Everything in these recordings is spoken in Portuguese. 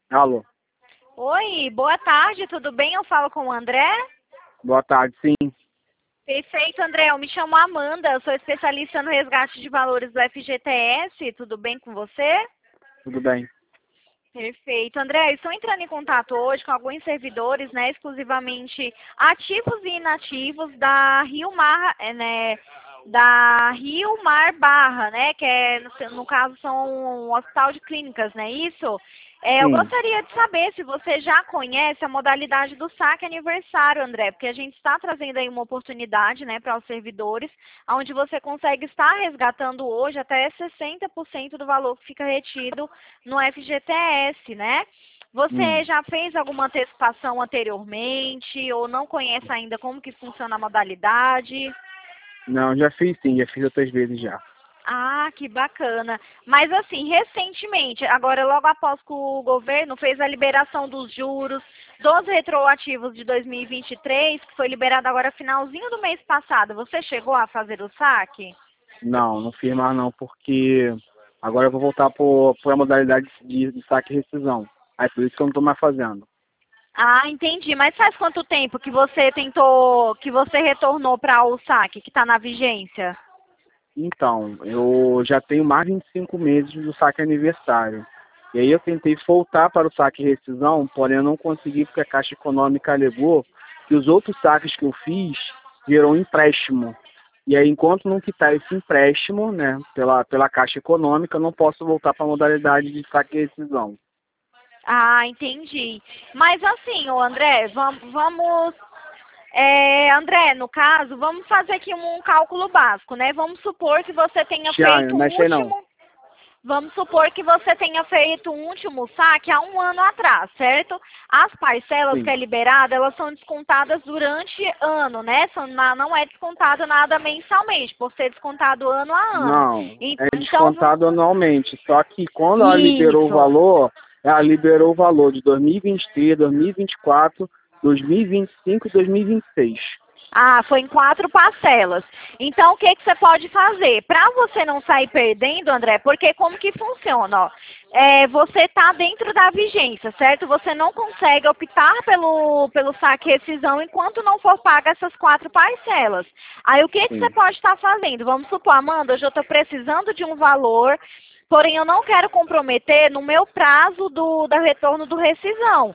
Alô, Oi, boa tarde, tudo bem? Eu falo com o André? boa tarde, sim, Perfeito, André. Eu me chamo Amanda, eu sou especialista no resgate de valores do FGTS. Tudo bem com você? tudo bem. Perfeito, André. Estou entrando em contato hoje com alguns servidores, né, exclusivamente ativos e inativos da Rio Mar, da Rio Mar Barra, né, que é, no caso são um hospital de clínicas, né, isso? Eu Sim, gostaria de saber se você já conhece a modalidade do saque aniversário, André, porque a gente está trazendo aí uma oportunidade, né, para os servidores, onde você consegue estar resgatando hoje até 60% do valor que fica retido no FGTS, né? Você hum. já fez alguma antecipação anteriormente ou não conhece ainda como que funciona a modalidade? Não, já fiz sim, já fiz outras vezes já. Ah, que bacana. Mas assim, recentemente, agora logo após que o governo fez a liberação dos juros dos retroativos de 2023, que foi liberado agora finalzinho do mês passado, você chegou a fazer o saque? Não, não fiz mais não, porque agora eu vou voltar por a modalidade de saque e rescisão. Aí por isso que eu não estou mais fazendo. Ah, entendi. Mas faz quanto tempo que você tentou, que você retornou para o saque, que está na vigência? Então, eu já tenho mais de 25 meses do saque aniversário. E aí eu tentei voltar para o saque e rescisão, porém eu não consegui porque a Caixa Econômica alegou que os outros saques que eu fiz virou empréstimo. E aí, enquanto não quitar esse empréstimo, né, pela Caixa Econômica, eu não posso voltar para a modalidade de saque e rescisão. Ah, entendi. Mas assim, ô André, André, no caso, vamos fazer aqui um cálculo básico, né? Tiago, mexe aí não. Vamos supor que você tenha feito um último saque há um ano atrás, certo? As parcelas que Sim. é liberada, elas são descontadas durante ano, né? Não é descontado nada mensalmente, por ser descontado ano a ano. Não, é Então, descontado anualmente. Só que quando isso. ela liberou o valor de 2023, 2024, 2025 e 2026. Ah, foi em 4 parcelas. Então, o que que você pode fazer? Para você não sair perdendo, André, porque como que funciona? Ó? Você está dentro da vigência, certo? Você não consegue optar pelo saque e rescisão enquanto não for paga essas 4 parcelas. Aí, o que que você Sim, pode estar fazendo? Vamos supor, Amanda, hoje eu estou precisando de um valor, porém eu não quero comprometer no meu prazo da retorno do rescisão.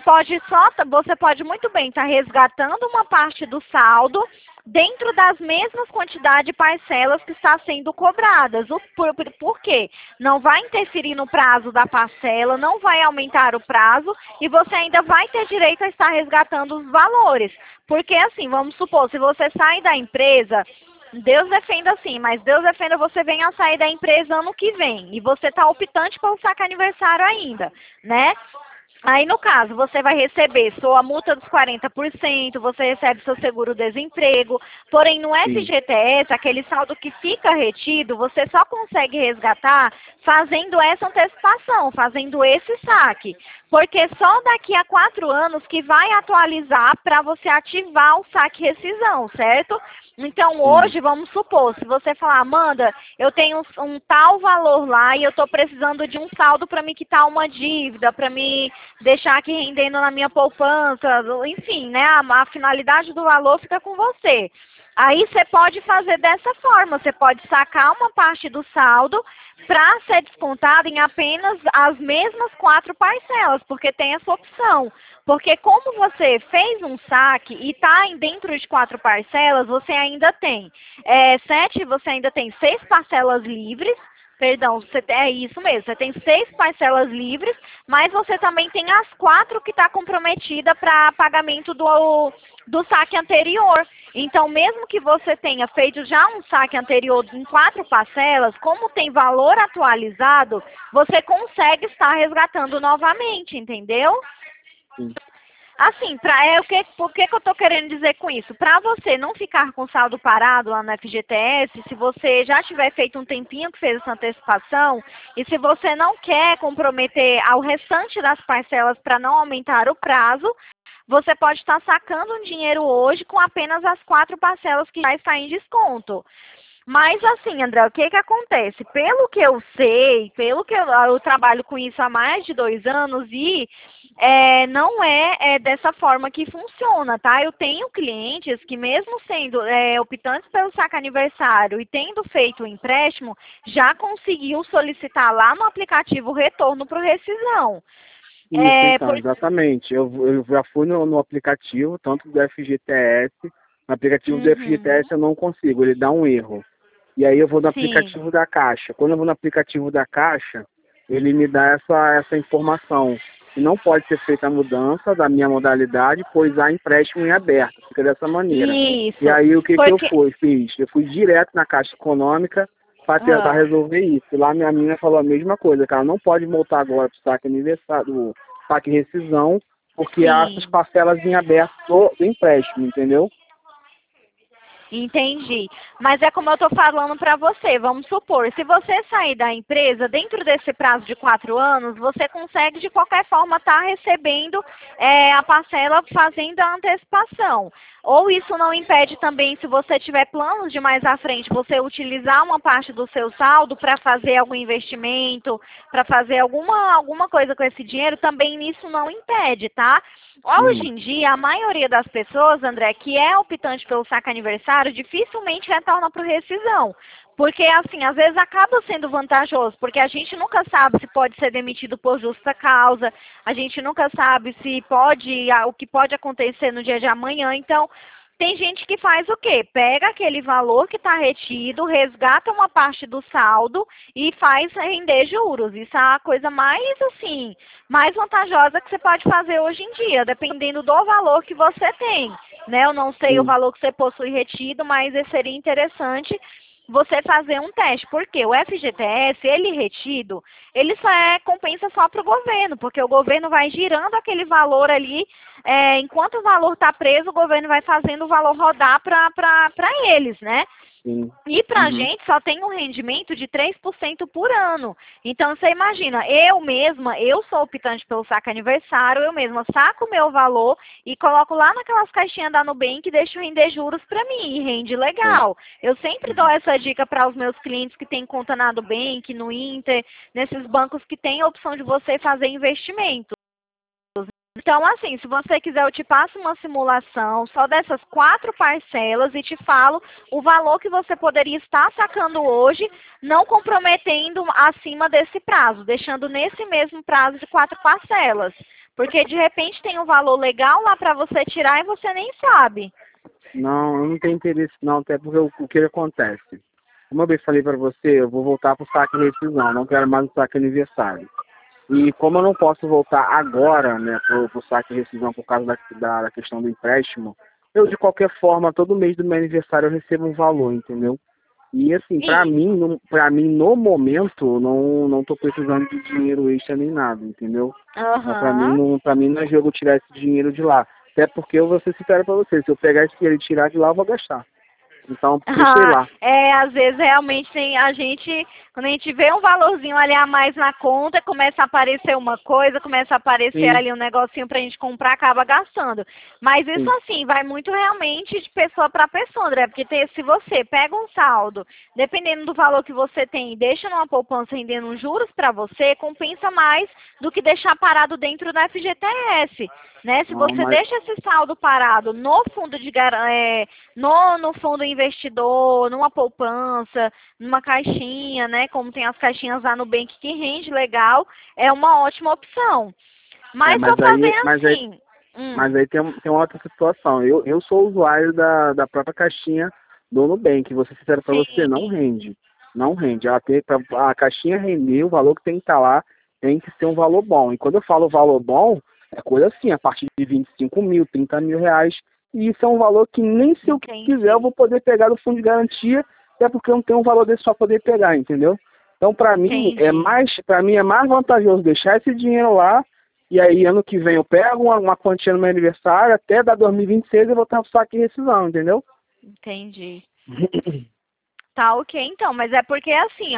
Você pode muito bem estar resgatando uma parte do saldo dentro das mesmas quantidades de parcelas que está sendo cobradas. Por quê? Não vai interferir no prazo da parcela, não vai aumentar o prazo e você ainda vai ter direito a estar resgatando os valores. Porque assim, vamos supor, se você sai da empresa, Deus defenda assim, mas Deus defenda você venha a sair da empresa ano que vem e você está optante pelo saque aniversário ainda, né? Aí, no caso, você vai receber sua multa dos 40%, você recebe seu seguro-desemprego, porém no sim, FGTS, aquele saldo que fica retido, você só consegue resgatar fazendo essa antecipação, fazendo esse saque. Porque só daqui a 4 anos que vai atualizar para você ativar o saque rescisão, certo? Então, sim, hoje, vamos supor, se você falar, Amanda, eu tenho um tal valor lá e eu estou precisando de um saldo para me quitar uma dívida, para me deixar aqui rendendo na minha poupança, enfim, né? A finalidade do valor fica com você. Aí você pode fazer dessa forma, você pode sacar uma parte do saldo para ser descontado em apenas as mesmas 4 parcelas, porque tem essa opção. Porque como você fez um saque e está dentro de 4 parcelas, você ainda tem 7, você ainda tem 6 parcelas livres. Perdão, é isso mesmo. Você tem 6 parcelas livres, mas você também tem as 4 que está comprometida para pagamento do saque anterior. Então, mesmo que você tenha feito já um saque anterior em 4 parcelas, como tem valor atualizado, você consegue estar resgatando novamente, entendeu? sim. Assim, por que que eu estou querendo dizer com isso? Para você não ficar com saldo parado lá no FGTS, se você já tiver feito um tempinho que fez essa antecipação, e se você não quer comprometer ao restante das parcelas para não aumentar o prazo, você pode estar sacando um dinheiro hoje com apenas as 4 parcelas que já está em desconto. Mas assim, André, o que que acontece? Pelo que eu sei, pelo que eu trabalho com isso há mais de 2 anos e não é dessa forma que funciona, tá? Eu tenho clientes que mesmo sendo optantes pelo saque aniversário e tendo feito o empréstimo, já conseguiu solicitar lá no aplicativo retorno para rescisão. Isso, então, exatamente. Eu já fui no aplicativo, tanto do FGTS, no aplicativo do FGTS eu não consigo, ele dá um erro. E aí eu vou no aplicativo da Caixa. Quando eu vou no aplicativo da Caixa, ele me dá essa informação. E não pode ser feita a mudança da minha modalidade, pois há empréstimo em aberto. Fica dessa maneira. Isso. E aí o que eu fiz? Eu fui direto na Caixa Econômica para tentar resolver isso. E lá minha menina falou a mesma coisa, que ela não pode voltar agora para o saque aniversário, do saque rescisão, porque há essas parcelas em aberto do empréstimo, entendeu? Entendi. Mas é como eu estou falando para você, vamos supor, se você sair da empresa, dentro desse prazo de 4 anos, você consegue de qualquer forma estar recebendo a parcela fazendo a antecipação. Ou isso não impede também, se você tiver planos de mais à frente, você utilizar uma parte do seu saldo para fazer algum investimento, para fazer alguma coisa com esse dinheiro, também isso não impede, tá? Hoje em dia, a maioria das pessoas, André, que é optante pelo saque aniversário, dificilmente retorna para o rescisão. Porque, assim, às vezes acaba sendo vantajoso, porque a gente nunca sabe se pode ser demitido por justa causa, a gente nunca sabe se o que pode acontecer no dia de amanhã. Então, tem gente que faz o quê? Pega aquele valor que está retido, resgata uma parte do saldo e faz render juros. Isso é a coisa mais, assim, mais vantajosa que você pode fazer hoje em dia, dependendo do valor que você tem, né? Eu não sei o valor que você possui retido, mas seria interessante você fazer um teste, porque o FGTS, ele retido, ele compensa só para o governo, porque o governo vai girando aquele valor ali, enquanto o valor está preso, o governo vai fazendo o valor rodar para eles, né? Sim. E para a gente só tem um rendimento de 3% por ano. Então, você imagina, eu sou optante pelo saque aniversário, eu mesma saco o meu valor e coloco lá naquelas caixinhas da Nubank e deixo render juros para mim, e rende legal. Eu sempre dou essa dica para os meus clientes que têm conta na Nubank, no Inter, nesses bancos que têm a opção de você fazer investimento. Então, assim, se você quiser, eu te passo uma simulação só dessas 4 parcelas e te falo o valor que você poderia estar sacando hoje, não comprometendo acima desse prazo, deixando nesse mesmo prazo de 4 parcelas. Porque, de repente, tem um valor legal lá para você tirar e você nem sabe. Não, eu não tenho interesse não, até porque o que acontece? Como eu bem falei para você, eu vou voltar para o saque rescisão, não quero mais o saque aniversário. E como eu não posso voltar agora, né, pro saque de rescisão por causa da questão do empréstimo, eu de qualquer forma, todo mês do meu aniversário eu recebo um valor, entendeu? E assim, para mim no momento, não tô precisando de dinheiro extra nem nada, entendeu? Para mim não é jogo tirar esse dinheiro de lá. Até porque eu vou ser sincero para você, se eu pegar esse dinheiro e tirar de lá, eu vou gastar. Então, deixei lá. Às vezes realmente quando a gente vê um valorzinho ali a mais na conta, começa a aparecer uma coisa, começa a aparecer ali um negocinho pra gente comprar, acaba gastando. Mas isso assim, vai muito realmente de pessoa para pessoa, André, porque se você pega um saldo, dependendo do valor que você tem, e deixa numa poupança rendendo juros para você, compensa mais do que deixar parado dentro da FGTS, né? Se você deixa esse saldo parado no fundo no fundo investidor, numa poupança, numa caixinha, né? Como tem as caixinhas lá no Nubank que rende legal, é uma ótima opção. Mas aí tem uma outra situação. Eu sou usuário da própria caixinha do Nubank. Vou ser sincero para você, não rende. Não rende. A caixinha render, o valor que tem que estar lá tem que ser um valor bom. E quando eu falo valor bom, é coisa assim, a partir de 25 mil, 30 mil reais. E isso é um valor que nem se eu quiser eu vou poder pegar do fundo de garantia, até porque eu não tenho um valor desse para poder pegar, entendeu? Então, para mim é mais vantajoso deixar esse dinheiro lá, e aí ano que vem eu pego uma quantia no meu aniversário, até dar 2026 eu vou estar no saque de rescisão, entendeu? Entendi. Tá ok, então, mas é porque assim, ó,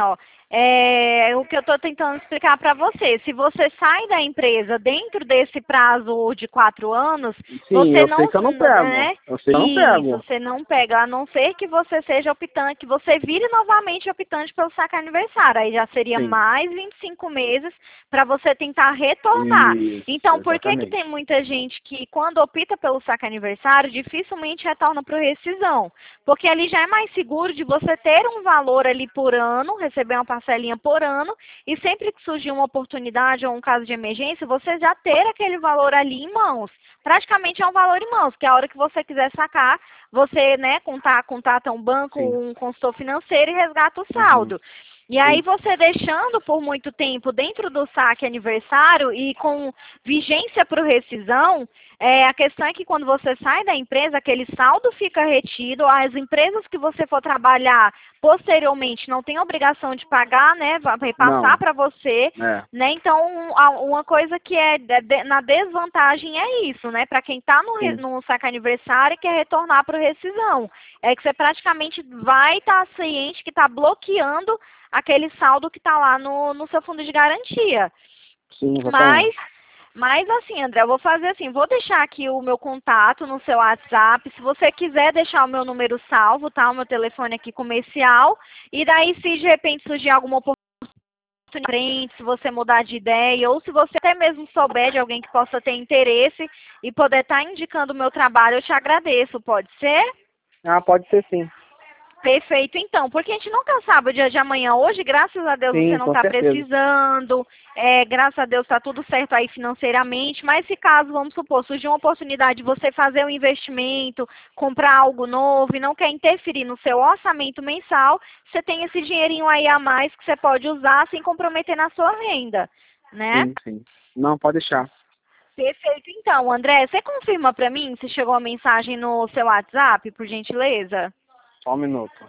o que eu estou tentando explicar para você. Se você sai da empresa dentro desse prazo de 4 anos, Sim, você eu não, sei que eu não pego. né? Eu sei que eu não Isso, pego. você não pega, a não ser que você seja optante, que você vire novamente optante pelo saque aniversário. Aí já seria Sim. mais 25 meses para você tentar retornar. Isso, Então, por que exatamente. tem muita gente que, quando opta pelo saque aniversário, dificilmente retorna para o rescisão? Porque ali já é mais seguro de você ter um valor ali por ano, receber uma parcelinha por ano, e sempre que surgir uma oportunidade ou um caso de emergência, você já ter aquele valor ali em mãos. Praticamente é um valor em mãos, que a hora que você quiser sacar, você, né, contata um banco, Sim. um consultor financeiro e resgata o Uhum. saldo. E aí Sim. você deixando por muito tempo dentro do saque aniversário e com vigência para o rescisão, a questão é que quando você sai da empresa, aquele saldo fica retido, as empresas que você for trabalhar posteriormente não tem obrigação de pagar, né, vai Não. passar para você, É. né, então uma coisa que é na desvantagem é isso, né, para quem está Sim. no saque aniversário e quer retornar para o rescisão, é que você praticamente vai estar ciente que está bloqueando aquele saldo que está lá no seu fundo de garantia. Sim, exatamente. Mas assim, André, eu vou fazer assim, vou deixar aqui o meu contato no seu WhatsApp, se você quiser deixar o meu número salvo, tá? O meu telefone aqui comercial, e daí se de repente surgir alguma oportunidade, se você mudar de ideia, ou se você até mesmo souber de alguém que possa ter interesse e poder estar indicando o meu trabalho, eu te agradeço, pode ser? Ah, pode ser sim. Perfeito, então, porque a gente nunca sabe o dia de amanhã. Hoje, graças a Deus, você Sim, não com está certeza. precisando, graças a Deus está tudo certo aí financeiramente, mas se caso, vamos supor, surgir uma oportunidade de você fazer um investimento, comprar algo novo e não quer interferir no seu orçamento mensal, você tem esse dinheirinho aí a mais que você pode usar sem comprometer na sua renda, né? Sim, sim. Não, pode deixar. Perfeito, então, André, você confirma para mim se chegou a mensagem no seu WhatsApp, por gentileza? Só um minuto.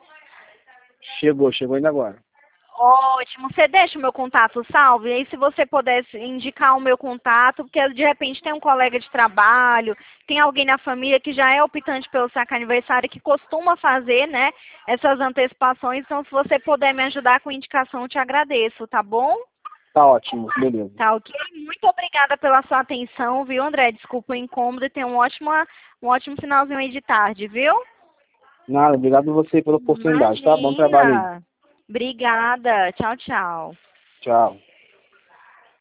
Chegou ainda agora. Ótimo. Você deixa o meu contato salvo? E aí, se você pudesse indicar o meu contato, porque de repente tem um colega de trabalho, tem alguém na família que já é optante pelo saque aniversário, que costuma fazer, né, essas antecipações. Então, se você puder me ajudar com indicação, eu te agradeço, tá bom? Tá ótimo, beleza. Tá ok? Muito obrigada pela sua atenção, viu, André? Desculpa o incômodo e tenha um ótimo finalzinho aí de tarde, viu? Nada, obrigado você pela oportunidade, tá? Bom trabalho aí. Imagina. Obrigada. Tchau, tchau. Tchau.